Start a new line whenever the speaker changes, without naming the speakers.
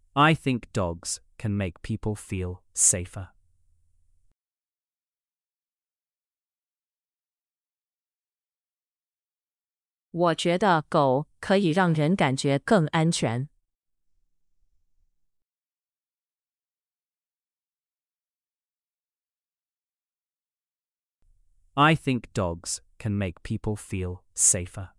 I think dogs can make people feel safer.
我觉得狗可以让人感觉更安全。
I think dogs can make people feel safer.